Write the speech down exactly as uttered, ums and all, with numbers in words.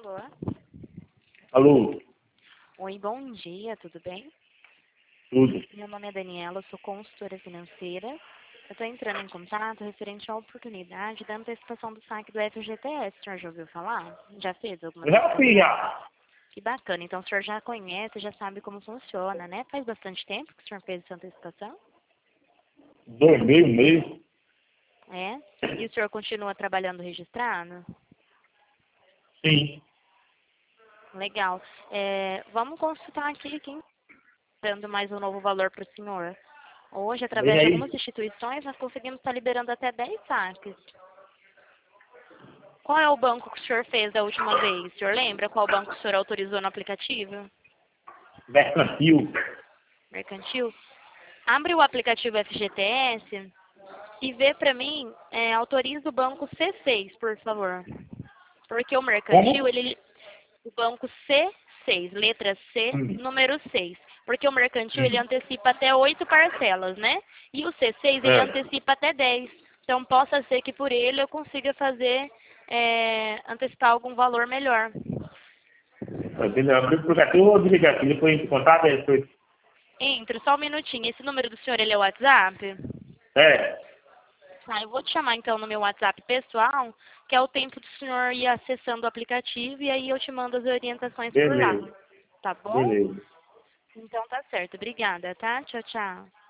Alô? Alô, Oi, bom dia, tudo bem? tudo. Meu nome é Daniela, eu sou consultora financeira. Eu estou entrando em contato referente à oportunidade da antecipação do saque do F G T S. O senhor já ouviu falar? Já fez alguma Eu já vez? fiz já. Que bacana, então o senhor já conhece, já sabe como funciona, né? Faz bastante tempo que o senhor fez essa antecipação? Dois meses, mês. É? E o senhor continua trabalhando registrado? Sim. Legal. É, vamos consultar aqui quem está dando mais um novo valor para o senhor. Hoje, Vem através de algumas aí. instituições, nós conseguimos estar liberando até dez saques. Qual é o banco que o senhor fez da última vez? O senhor lembra qual banco o senhor autorizou no aplicativo? Mercantil. Mercantil? Abre o aplicativo F G T S e vê para mim, é, autoriza o banco C seis, por favor. Porque o mercantil, Como? ele, o banco C seis, letra C, Hum. número seis. Porque o mercantil, ele Hum. antecipa até oito parcelas, né? E o C seis, ele É. antecipa até dez. Então, possa ser que por ele eu consiga fazer, é, antecipar algum valor melhor. Beleza. Abri o aplicativo, eu vou desligar aqui. Depois a gente contato, aí depois. Entre, só um minutinho. Esse número do senhor, ele é o WhatsApp? É. Ah, eu vou te chamar então no meu WhatsApp pessoal, que é o tempo do senhor ir acessando o aplicativo e aí eu te mando as orientações por lá. Beleza. Tá bom? Beleza. Então tá certo. Obrigada, tá? Tchau, tchau.